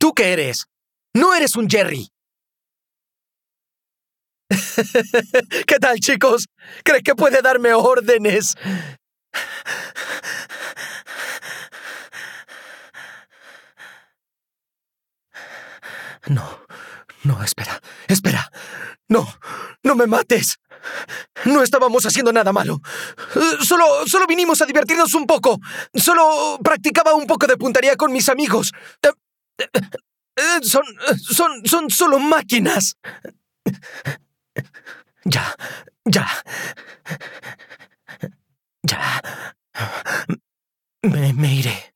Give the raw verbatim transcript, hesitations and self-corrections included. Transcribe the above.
¿Tú qué eres? No eres un Jerry. ¿Qué tal, chicos? ¿Cree que puede darme órdenes? No, no, espera, espera. No, no me mates. No estábamos haciendo nada malo. Solo, solo vinimos a divertirnos un poco. Solo practicaba un poco de puntería con mis amigos. Son, son, son solo máquinas. Ya, ya. Ya. Me, me iré.